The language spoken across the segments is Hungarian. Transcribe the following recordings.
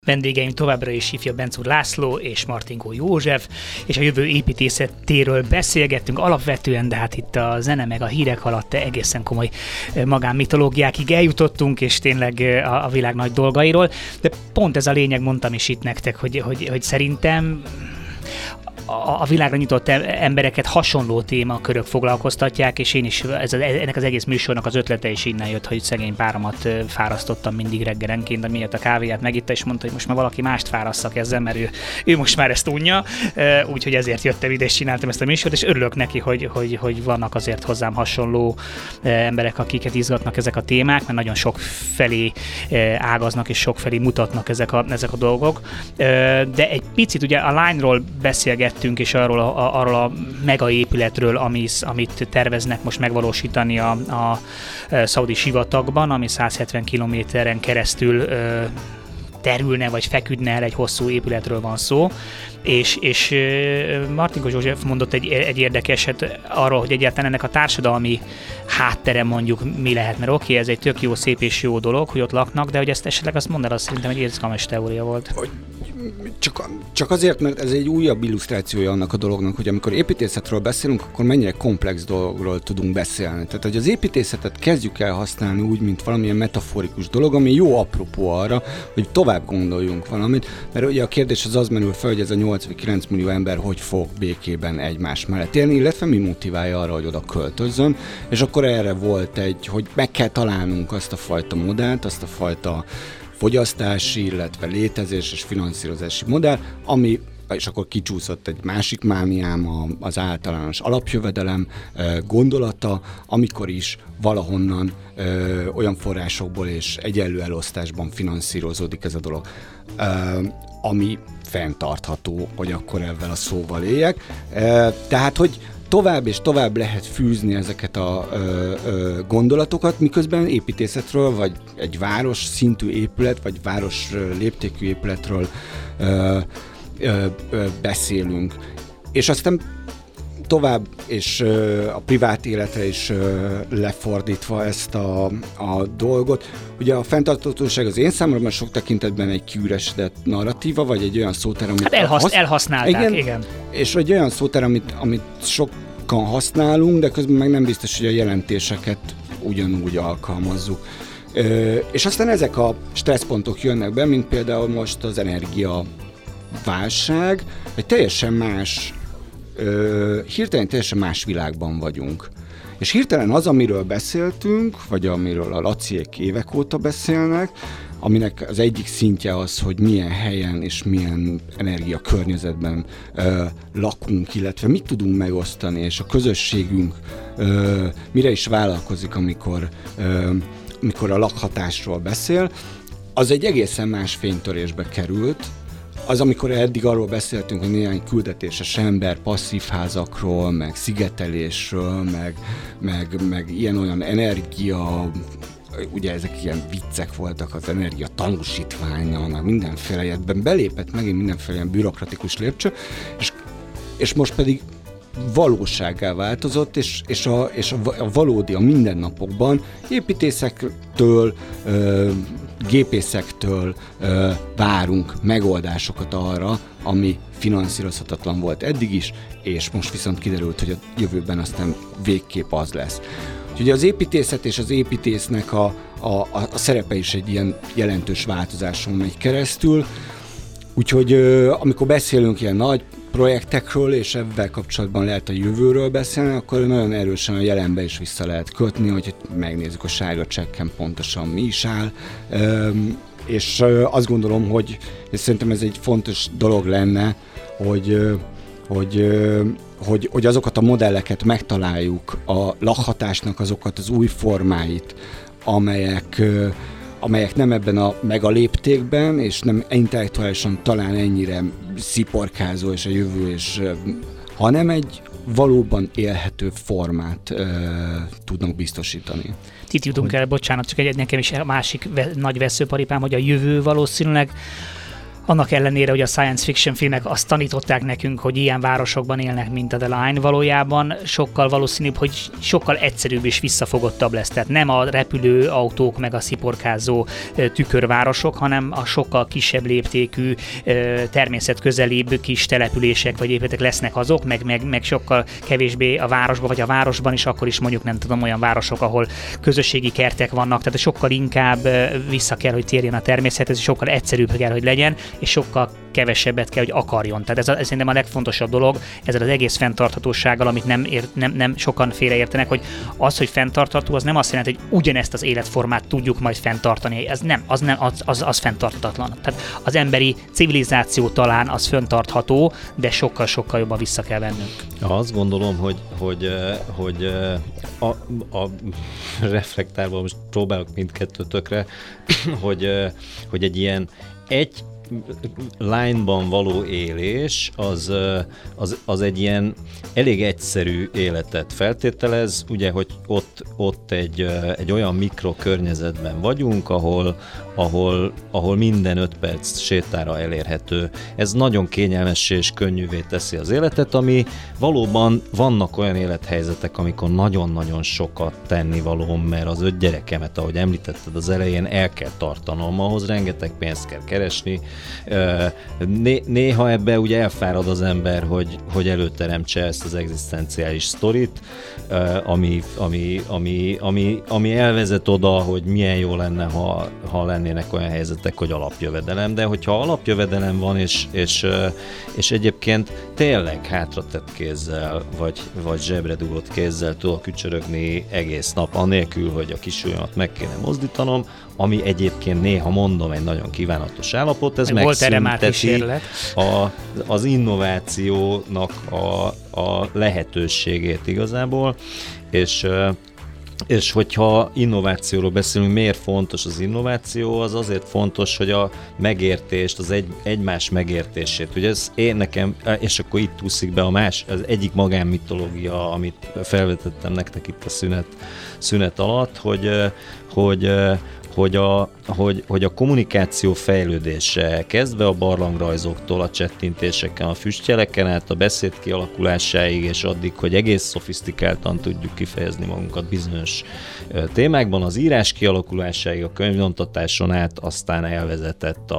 Vendégeim továbbra is ifjabb Bencúr László és Martinkó József, és a jövő építészetéről beszélgettünk alapvetően, de hát itt a zene meg a hírek alatt egészen komoly magánmitológiákig eljutottunk, és tényleg a világ nagy dolgairól. De pont ez a lényeg, mondtam is itt nektek, hogy szerintem a világra nyitott embereket hasonló témakörök foglalkoztatják, és én is ennek az egész műsornak az ötlete is innen jött, hogy szegény páromat fárasztottam mindig reggelenként, de miatt a kávéját megitta, és mondta, hogy most már valaki mást fárasszak ezzel, mert ő most már ezt unja, úgyhogy ezért jöttem ide és csináltam ezt a műsort, és örülök neki, hogy vannak azért hozzám hasonló emberek, akiket izgatnak ezek a témák, mert nagyon sok felé ágaznak és sok felé mutatnak ezek a dolgok. De egy picit ugye a Line-ról beszélgettünk, és arról a megaépületről, amit terveznek most megvalósítani a szaudi sivatagban, ami 170 kilométeren keresztül terülne vagy feküdne el, egy hosszú épületről van szó, és Martinkó József mondott egy érdekeset arról, hogy egyáltalán ennek a társadalmi háttere mondjuk mi lehet, mert oké, ez egy tök jó, szép és jó dolog, hogy ott laknak, de hogy ezt esetleg azt mondd el, azt szerintem egy izgalmas teória volt. Csak azért, mert ez egy újabb illusztrációja annak a dolognak, hogy amikor építészetről beszélünk, akkor mennyire komplex dologról tudunk beszélni. Tehát, hogy az építészetet kezdjük el használni úgy, mint valamilyen metaforikus dolog, ami jó apropó arra, hogy tovább gondoljunk valamit, mert ugye a kérdés az merül fel, hogy ez a 8 vagy 9 millió ember hogy fog békében egymás mellett élni, illetve mi motiválja arra, hogy oda költözzön, és akkor erre volt hogy meg kell találnunk azt a fajta modellt, azt a fajta fogyasztási, illetve létezés és finanszírozási modell, ami, és akkor kicsúszott egy másik mániám, az általános alapjövedelem gondolata, amikor is valahonnan olyan forrásokból és egyenlő elosztásban finanszírozódik ez a dolog, ami fenntartható, hogy akkor ezzel a szóval éljek. Tehát, hogy tovább és tovább lehet fűzni ezeket a gondolatokat, miközben építészetről, vagy egy város szintű épület, vagy város léptékű épületről beszélünk. És aztán tovább, és a privát életre is lefordítva ezt a dolgot. Ugye a fenntarthatóság az én számomra már sok tekintetben egy kiüresedett narratíva, vagy egy olyan szóter, amit... Hát elhasználták, igen. És egy olyan szóter, amit sokan használunk, de közben meg nem biztos, hogy a jelentéseket ugyanúgy alkalmazzuk. És aztán ezek a stresszpontok jönnek be, mint például most az energiaválság, egy teljesen más, hirtelen teljesen más világban vagyunk. És hirtelen az, amiről beszéltünk, vagy amiről a Laciék évek óta beszélnek, aminek az egyik szintje az, hogy milyen helyen és milyen energiakörnyezetben lakunk, illetve mit tudunk megosztani, és a közösségünk mire is vállalkozik, amikor a lakhatásról beszél, az egy egészen más fénytörésbe került. Az, amikor eddig arról beszéltünk, hogy néhány küldetéses ember passzívházakról, meg szigetelésről, meg ilyen-olyan energia, ugye ezek ilyen viccek voltak, az energia tanúsítványon, meg mindenféle ilyenben belépett megint mindenféle ilyen bürokratikus lépcső, és most pedig valósággá változott, és a valódi, a mindennapokban építészektől, gépészektől várunk megoldásokat arra, ami finanszírozhatatlan volt eddig is, és most viszont kiderült, hogy a jövőben aztán végképp az lesz. Úgyhogy az építészet és az építésznek a szerepe is egy ilyen jelentős változáson megy keresztül. Úgyhogy amikor beszélünk ilyen nagy projektekről, és ebben kapcsolatban lehet a jövőről beszélni, akkor nagyon erősen a jelenbe is vissza lehet kötni, hogy megnézzük a sárga csekken pontosan mi is áll. És azt gondolom, hogy szerintem ez egy fontos dolog lenne, hogy azokat a modelleket megtaláljuk, a lakhatásnak azokat az új formáit, amelyek nem ebben a megaléptékben, és nem intellektuálisan talán ennyire sziporkázó és a jövő, hanem egy valóban élhető formát tudnak biztosítani. Itt jutunk el, bocsánat, csak nekem is a másik nagy veszőparipám, hogy a jövő valószínűleg Annak ellenére, hogy a science fiction filmek azt tanították nekünk, hogy ilyen városokban élnek, mint a The Line, valójában sokkal valószínűbb, hogy sokkal egyszerűbb és visszafogottabb lesz. Tehát nem a repülő autók meg a sziporkázó tükörvárosok, hanem a sokkal kisebb léptékű, természetközelibb kis települések vagy épületek lesznek azok, meg sokkal kevésbé a városban, vagy a városban is, akkor is mondjuk nem tudom, olyan városok, ahol közösségi kertek vannak, tehát sokkal inkább vissza kell, hogy térjen a természethez, és sokkal egyszerűbb kell, hogy legyen, és sokkal kevesebbet kell, hogy akarjon. Tehát ez szerintem a legfontosabb dolog, ezzel az egész fenntarthatósággal, amit nem sokan félreértenek, hogy az, hogy fenntartható, az nem azt jelenti, hogy ugyanezt az életformát tudjuk majd fenntartani. Az fenntarthatatlan. Tehát az emberi civilizáció talán az fenntartható, de sokkal-sokkal jobban vissza kell vennünk. Azt gondolom, hogy a reflektálva most próbálok mindkettőtökre, hogy egy ilyen line-ban való élés az egy ilyen elég egyszerű életet feltételez, ugye, hogy ott egy olyan mikrokörnyezetben vagyunk, ahol minden 5 perc sétára elérhető. Ez nagyon kényelmessé és könnyűvé teszi az életet, ami valóban vannak olyan élethelyzetek, amikor nagyon-nagyon sokat tennivalóm, mert az 5 gyerekemet, ahogy említetted az elején, el kell tartanom, ahhoz rengeteg pénzt kell keresni. Néha ebbe ugye elfárad az ember, hogy előteremtse ezt az egzisztenciális sztorit, ami elvezet oda, hogy milyen jó lenne, ha lennének olyan helyzetek, hogy alapjövedelem, de hogyha alapjövedelem van, és egyébként tényleg hátratett kézzel, vagy zsebre dugott kézzel tudok ücsörögni egész nap, anélkül, hogy a kisujjamat meg kéne mozdítanom, ami egyébként néha mondom egy nagyon kívánatos állapot, ez megszünteti az innovációnak a lehetőségét igazából, és hogyha innovációról beszélünk, miért fontos az innováció? Az azért fontos, hogy a megértést, az egymás megértését. Ugye ez nekem, és akkor itt úszik be az egyik magánmitológia, amit felvetettem nektek itt a szünet alatt, hogy a kommunikáció fejlődése kezdve a barlangrajzoktól, a csettintéseken, a füstjeleken át, a beszéd kialakulásáig, és addig, hogy egész szofisztikáltan tudjuk kifejezni magunkat bizonyos témákban, az írás kialakulásáig, a könyvnyomtatáson át, aztán elvezetett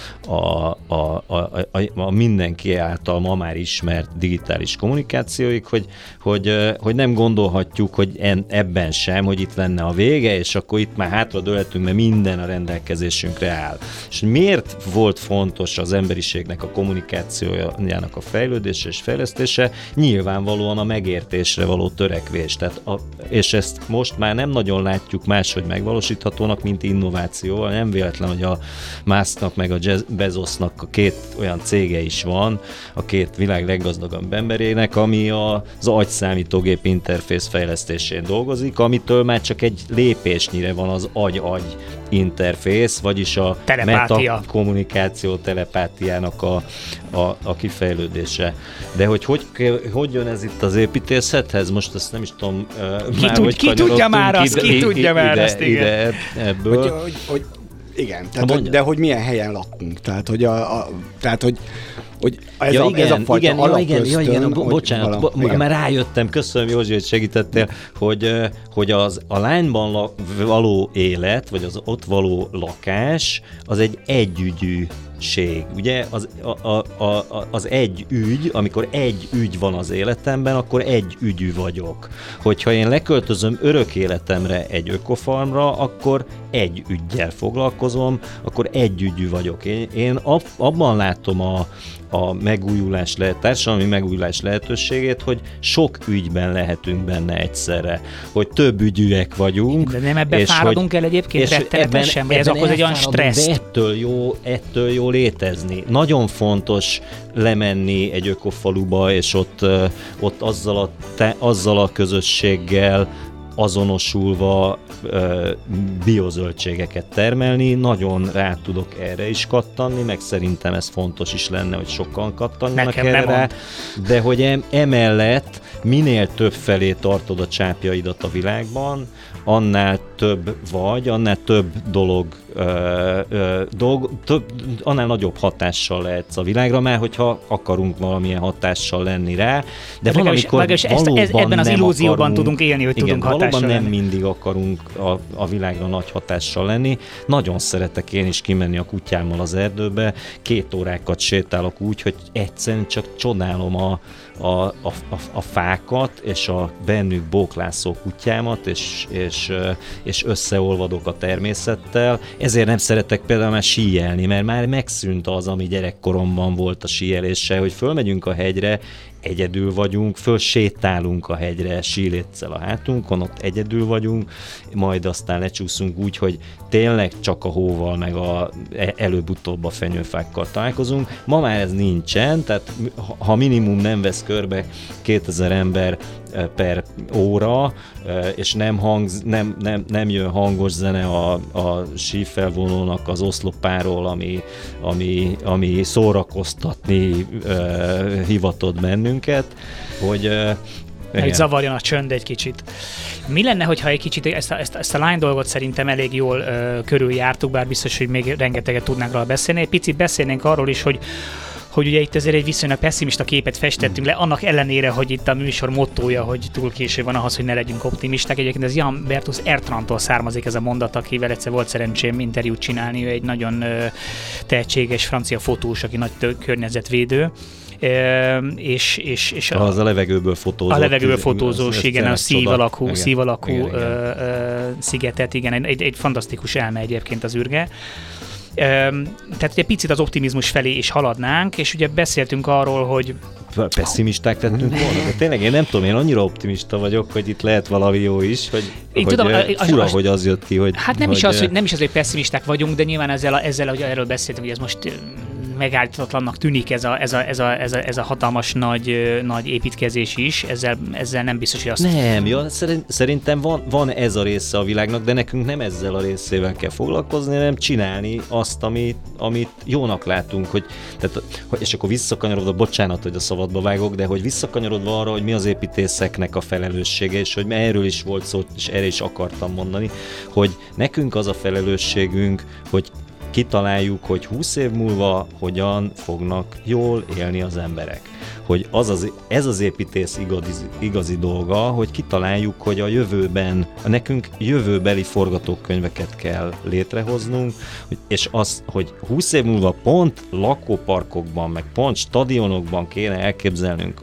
a mindenki által ma már ismert digitális kommunikációig, hogy nem gondolhatjuk, hogy ebben sem, hogy itt lenne a vége, és akkor itt már hátradőlhetünk, mert minden a rendelkezésünkre áll. És miért volt fontos az emberiségnek a kommunikációjának a fejlődése és fejlesztése? Nyilvánvalóan a megértésre való törekvés. És ezt most már nem nagyon látjuk máshogy megvalósíthatónak, mint innovációval. Nem véletlen, hogy a Musknak meg a Bezosnak a 2 olyan cége is van, a 2 világ leggazdagabb emberének, ami az agyszámítógép interfész fejlesztésén dolgozik, amitől már csak egy lépésnyire van az agy-agy interfész, vagyis a metakommunikáció telepátiának a kifejlődése. De hogy jön ez itt az építészethez? Most ezt nem is tudom, ki tudja már azt, igen. Ebből. Igen, tehát, de hogy milyen helyen lakunk. Tehát, hogy ez a fajta alapösztön... Bocsánat, már rájöttem, köszönöm Józsi, hogy segítettél, hogy a lányban való élet, vagy az ott való lakás, az egy együgyűség. Ugye az egy ügy, amikor egy ügy van az életemben, akkor egy ügyű vagyok. Hogyha én leköltözöm örök életemre egy ökofarmra, akkor egy üggyel foglalkozom, akkor egy ügyű vagyok. Én abban látom a társadalmi megújulás lehetőségét, hogy sok ügyben lehetünk benne egyszerre, hogy több ügyűek vagyunk. De nem ebben fáradunk el egyébként rettenetesen, vagy ez akkor egy olyan stressz. Ettől jó létezni. Nagyon fontos lemenni egy ökofaluba, és ott azzal a közösséggel azonosulva biozöldségeket termelni, nagyon rá tudok erre is kattanni, meg szerintem ez fontos is lenne, hogy sokan kattanjanak erre rá, de hogy emellett minél több felé tartod a csápjaidat a világban, annál több vagy, annál több annál nagyobb hatással lehetsz a világra, mert hogyha akarunk valamilyen hatással lenni rá, de valamikor ebben az illúzióban tudunk élni, hogy igen, tudunk hatással valóban lenni. Nem mindig akarunk a világra nagy hatással lenni. Nagyon szeretek én is kimenni a kutyámmal az erdőbe, 2 órákat sétálok úgy, hogy egyszerűen csak csodálom a fákat, és a bennük bóklászó kutyámat, és összeolvadok a természettel. Ezért nem szeretek például már síelni, mert már megszűnt az, ami gyerekkoromban volt a síeléssel, hogy fölmegyünk a hegyre, egyedül vagyunk, fölsétálunk a hegyre síléccel a hátunkon, ott egyedül vagyunk, majd aztán lecsúszunk úgy, hogy tényleg csak a hóval, meg előbb-utóbb a fenyőfákkal találkozunk. Ma már ez nincsen, tehát ha minimum nem vesz körbe 2000 ember per óra, és nem jön hangos zene a sífelvonónak az oszlopáról, ami szórakoztatni hivatott bennünket, hogy zavarjon a csönd egy kicsit. Mi lenne, hogyha egy kicsit ezt a lány dolgot szerintem elég jól körüljártuk, bár biztos, hogy még rengeteget tudnánk róla beszélni. Egy picit beszélnénk arról is, hogy ugye itt azért egy viszonylag pessimista képet festettünk le, annak ellenére, hogy itt a műsor mottója, hogy túl késő van ahhoz, hogy ne legyünk optimisták. Egyébként ez Jan Bertus Ertrandtól származik ez a mondat, akivel egyszer volt szerencsém interjút csinálni, ő egy nagyon tehetséges francia fotós, aki nagy környezetvédő. És az a levegőből fotózott. A levegőből fotózós, igen, a szív alakú szigetet, igen, egy fantasztikus elme egyébként az űrge. Tehát egy picit az optimizmus felé is haladnánk, és ugye beszéltünk arról, hogy pessimisták lettünk volna, de tényleg én nem tudom, én annyira optimista vagyok, hogy itt lehet valami jó is, hogy fura, hogy az jött ki, hogy... Hát nem is az, hogy pessimisták vagyunk, de nyilván ezzel hogy erről beszéltünk, hogy ez most megállíthatatlannak tűnik ez a hatalmas nagy építkezés is, ezzel nem biztos, hogy azt... Nem, jó, szerintem van ez a része a világnak, de nekünk nem ezzel a részével kell foglalkozni, hanem csinálni azt, amit jónak látunk, és akkor visszakanyarodva, bocsánat, hogy a szabadba vágok, de hogy visszakanyarodva arra, hogy mi az építészeknek a felelőssége, és hogy erről is volt szó, és erre is akartam mondani, hogy nekünk az a felelősségünk, hogy kitaláljuk, hogy 20 év múlva hogyan fognak jól élni az emberek. Hogy ez az építész igazi dolga, hogy kitaláljuk, hogy a jövőben, nekünk jövőbeli forgatókönyveket kell létrehoznunk, és az, hogy 20 év múlva pont lakóparkokban, meg pont stadionokban kéne elképzelnünk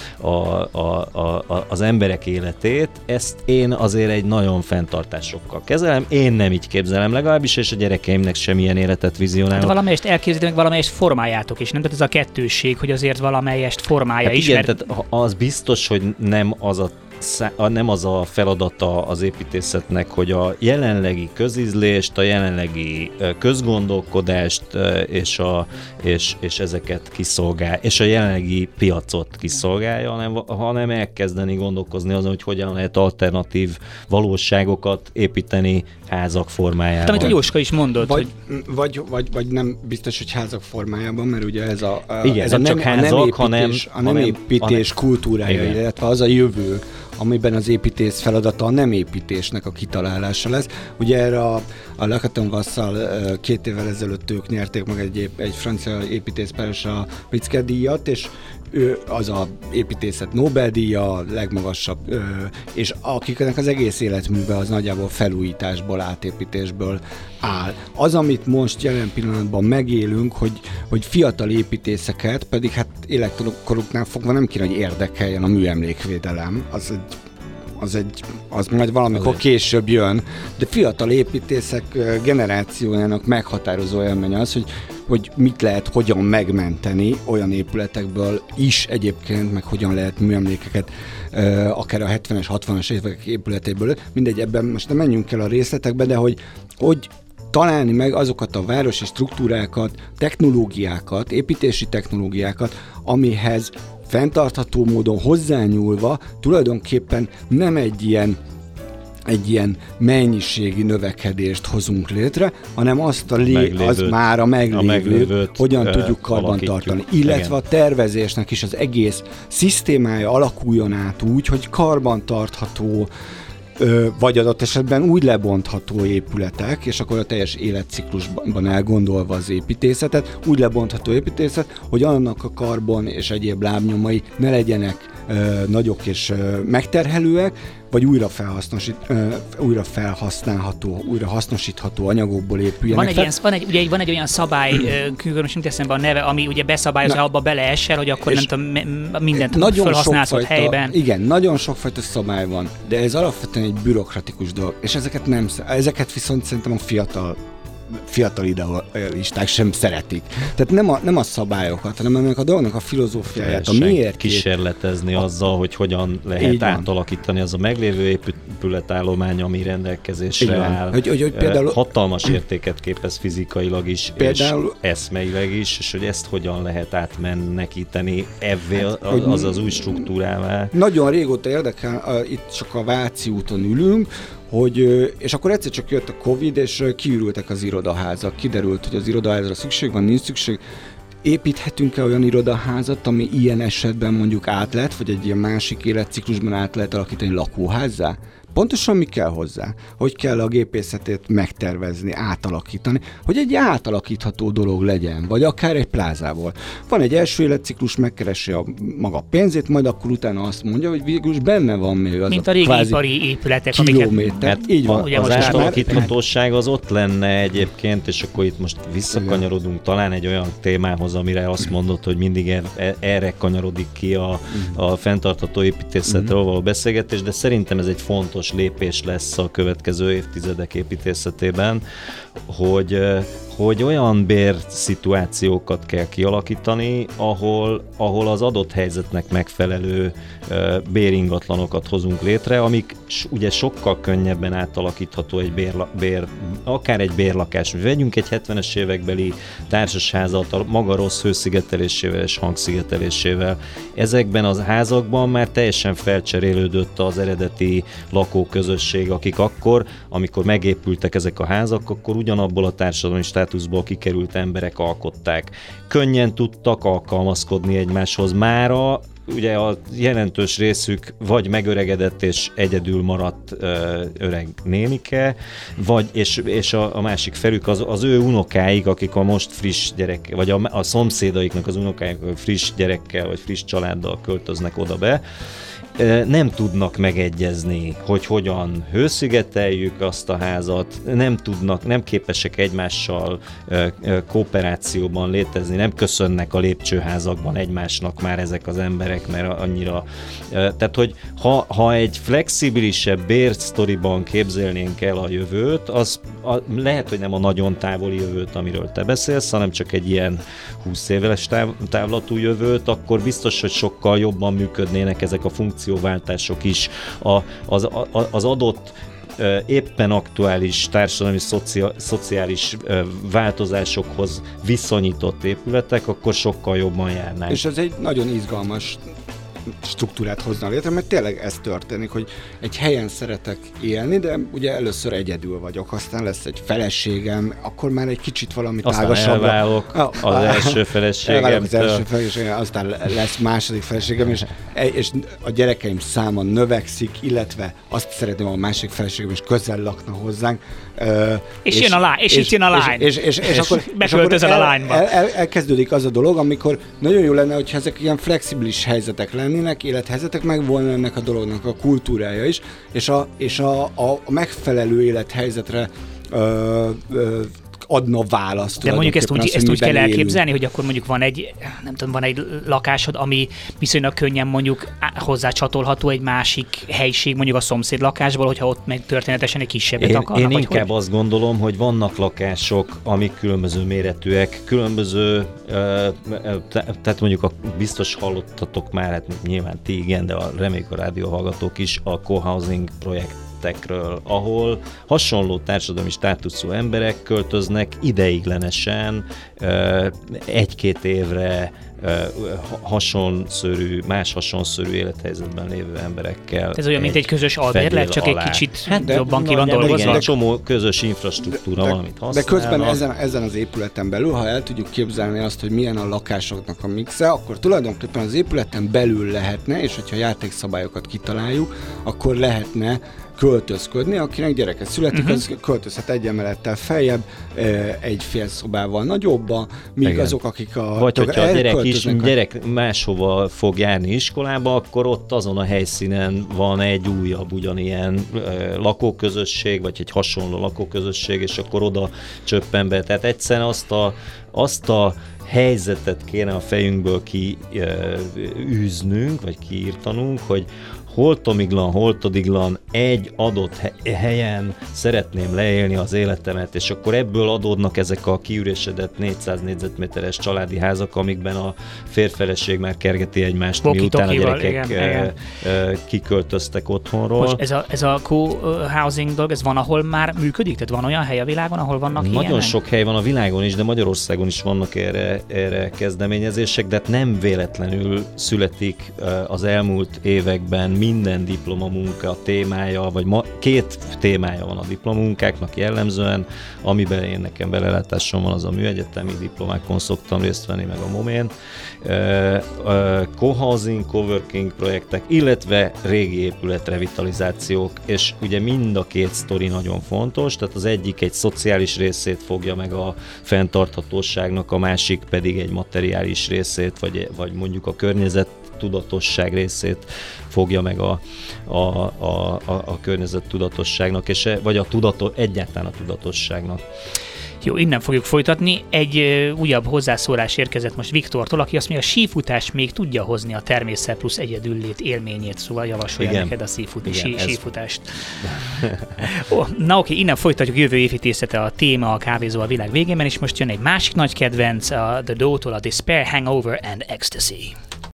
az emberek életét, ezt én azért egy nagyon fenntartásokkal kezelem. Én nem így képzelem legalábbis, és a gyerekeimnek semmilyen életet vizionálok. Hát valamelyest elképzelitek, meg valamelyest formáljátok is, nem? Tehát ez a kettősség, hogy azért valamelyest formája hát is. Igen, tehát az biztos, hogy nem az a feladata az építészetnek, hogy a jelenlegi közízlést, a jelenlegi közgondolkodást és ezeket kiszolgálja, és a jelenlegi piacot kiszolgálja, hanem elkezdeni gondolkozni azon, hogy hogyan lehet alternatív valóságokat építeni házak formájában. Amit a Jóska is mondott, vagy nem biztos, hogy házak formájában, mert ugye ez a nem építés kultúrája, illetve az a jövő, amiben az építész feladata a nem építésnek a kitalálása lesz. Ugye erre a Lacaton Vassal 2 évvel ezelőtt ők nyerték meg egy francia építészpáros a Pritzker díjat, és ő az a építészet Nobel-díja, a legmagasabb, és akiknek az egész életműve az nagyjából felújításból, átépítésből áll. Az, amit most jelen pillanatban megélünk, hogy fiatal építészeket, pedig hát életkoruknál fogva nem kéne, hogy érdekeljen a műemlékvédelem, az majd valamikor később jön, de fiatal építészek generációjának meghatározó élménye az, hogy mit lehet hogyan megmenteni olyan épületekből is egyébként, meg hogyan lehet műemlékeket akár a 70-es, 60-as évek épületéből, mindegy, ebben most nem menjünk el a részletekbe, de hogy találni meg azokat a városi struktúrákat, technológiákat, építési technológiákat, amihez fenntartható módon hozzányúlva tulajdonképpen nem egy ilyen mennyiségi növekedést hozunk létre, hanem azt az már a meglévőt hogyan tudjuk karbantartani. Illetve igen. A tervezésnek is az egész szisztémája alakuljon át úgy, hogy karbantartható, vagy adott esetben úgy lebontható épületek, és akkor a teljes életciklusban elgondolva az építészetet, úgy lebontható építészet, hogy annak a karbon és egyéb lábnyomai ne legyenek nagyok és megterhelőek, vagy újra felhasználható, újra hasznosítható anyagokból épüljenek. Van egy olyan szabály, most nem teszem be a neve, ami ugye beszabályozza, abba beleesel, hogy akkor nem tudom, mindent felhasználsz helyben. Igen, nagyon sokfajta szabály van, de ez alapvetően egy bürokratikus dolog, és ezeket viszont szerintem a fiatal idealisták sem szeretik. Tehát nem a szabályokat, hanem ennek a dolognak a filozófiáját, a miért kísérletezni azzal, hogy hogyan lehet átalakítani az a meglévő épületállomány, ami rendelkezésre áll. Hogy például hatalmas értéket képez fizikailag is, például, és eszmeileg is, és hogy ezt hogyan lehet átmenekíteni az új struktúrává. Nagyon régóta érdekel, itt csak a Váci úton ülünk, és akkor egyszer csak jött a Covid, és kiürültek az irodaházak. Kiderült, hogy az irodaházra szükség van, nincs szükség. Építhetünk-e olyan irodaházat, ami ilyen esetben mondjuk át lehet, vagy egy ilyen másik életciklusban át lehet alakítani lakóházzá? Pontosan mi kell hozzá? Hogy kell a gépészetét megtervezni, átalakítani, hogy egy átalakítható dolog legyen, vagy akár egy plázából. Van egy első életciklus, megkeresi a maga pénzét, majd akkor utána azt mondja, hogy végül is benne van még az mint a régi ipari épületek, kilométer. Így van. Az átalakíthatóság az ott lenne egyébként, és akkor itt most visszakanyarodunk talán egy olyan témához, amire azt mondod, hogy mindig erre kanyarodik ki a fenntartható építészetről való beszélgetés, de szerintem ez egy fontos lépés lesz a következő évtizedek építészetében, hogy olyan bérszituációkat kell kialakítani, ahol az adott helyzetnek megfelelő béringatlanokat hozunk létre, amik ugye sokkal könnyebben átalakítható akár egy bérlakás. Vegyünk egy 70-es évekbeli társasházat a maga rossz hőszigetelésével és hangszigetelésével. Ezekben az házakban már teljesen felcserélődött az eredeti lakóközösség, akik akkor, amikor megépültek ezek a házak, akkor ugyanabból a társadalmi státuszból kikerült emberek alkották. Könnyen tudtak alkalmazkodni egymáshoz. Mára ugye a jelentős részük vagy megöregedett és egyedül maradt öreg nénike, és a másik felük az ő unokáik, akik a most friss gyerek, vagy a szomszédaiknak az unokáik friss gyerekkel vagy friss családdal költöznek oda be, nem tudnak megegyezni, hogy hogyan hőszigeteljük azt a házat, nem képesek egymással kooperációban létezni, nem köszönnek a lépcsőházakban egymásnak már ezek az emberek, mert annyira... Tehát, hogy ha egy flexibilisebb bérsztoriban képzelnénk el a jövőt, lehet, hogy nem a nagyon távoli jövőt, amiről te beszélsz, hanem csak egy ilyen 20 éves távlatú jövőt, akkor biztos, hogy sokkal jobban működnének ezek a funkcióváltások is az adott éppen aktuális társadalmi szociális változásokhoz viszonyított épületek, akkor sokkal jobban járnánk. És ez egy nagyon izgalmas struktúrát hozna létre, mert tényleg ez történik, hogy egy helyen szeretek élni, de ugye először egyedül vagyok, aztán lesz egy feleségem, akkor már egy kicsit valami tágasabb. Aztán elválok az első feleségemtől. Aztán lesz második feleségem, és a gyerekeim száma növekszik, illetve azt szeretném, a másik feleségem is közel lakna hozzánk. És itt jön a lány. És akkor beköltözöl a lányba. Elkezdődik az a dolog, amikor nagyon jó lenne, hogyha ezek ilyen flexibilis helyzetek lennének, élethelyzetek, meg volna ennek a dolognak a kultúrája is, és a megfelelő élethelyzetre adna választ. De mondjuk ezt úgy kell elképzelni, hogy akkor mondjuk van egy lakásod, ami viszonylag könnyen mondjuk hozzácsatolható egy másik helység, mondjuk a szomszéd lakásból, hogyha ott meg történetesen egy kisebbet akarnak. Én inkább azt gondolom, hogy vannak lakások, amik különböző méretűek, különböző, tehát mondjuk biztos hallottatok már, hát nyilván ti igen, de reméljük a rádióhallgatók is, a co-housing projektekről, ahol hasonló társadalmi státuszú emberek költöznek ideiglenesen, 1-2 évre más hasonszörű élethelyzetben lévő emberekkel. Ez olyan, mint egy közös albérlet, csak alá. egy kicsit jobban ki van dolgozva. Igen, egy csomó közös infrastruktúra valamit használnak. De közben ezen az épületen belül, ha el tudjuk képzelni azt, hogy milyen a lakásoknak a mixe, akkor tulajdonképpen az épületen belül lehetne, és hogyha játékszabályokat kitaláljuk, akkor lehetne költözködni, akinek gyereke születik, az költözhet egy emelettel feljebb, egy fél szobával nagyobba, míg igen. azok, akik vagy hogyha a gyerek máshova fog járni iskolába, akkor ott azon a helyszínen van egy újabb ugyanilyen lakóközösség, vagy egy hasonló lakóközösség, és akkor oda csöppen be. Tehát egyszerűen azt a helyzetet kéne a fejünkből kiűznünk, vagy kiírtanunk, hogy holtodiglan egy adott helyen szeretném leélni az életemet, és akkor ebből adódnak ezek a kiüresedett 400 négyzetméteres családi házak, amikben a férfeleség már kergeti egymást, miután a gyerekek kiköltöztek otthonról. Most ez a co-housing dolog, ez van, ahol már működik? Tehát van olyan hely a világon, ahol vannak ilyenek? Nagyon sok hely van a világon is, de Magyarországon is vannak erre kezdeményezések, de nem véletlenül születik az elmúlt években minden diplomamunka témája, vagy két témája van a diplomamunkáknak jellemzően, amiben én nekem belelátásom van, az a műegyetemi diplomákon szoktam részt venni, meg a MOMÉN. Co-housing, coworking projektek, illetve régi épület revitalizációk, és ugye mind a két sztori nagyon fontos, tehát az egyik egy szociális részét fogja meg a fenntarthatóságnak, a másik pedig egy materiális részét, vagy mondjuk a környezet tudatosság részét fogja meg a környezet tudatosságnak, vagy egyáltalán a tudatosságnak. Jó, innen fogjuk folytatni. Egy újabb hozzászólás érkezett most Viktortól, aki azt mondja, a sífutás még tudja hozni a természet plusz egyedüllét élményét, szóval javasolja neked a sífutást. Na oké, innen folytatjuk, jövő építészete a téma, a kávézó a világ végében, és most jön egy másik nagy kedvenc, a The Doe-tól, a Despair, Hangover and Ecstasy.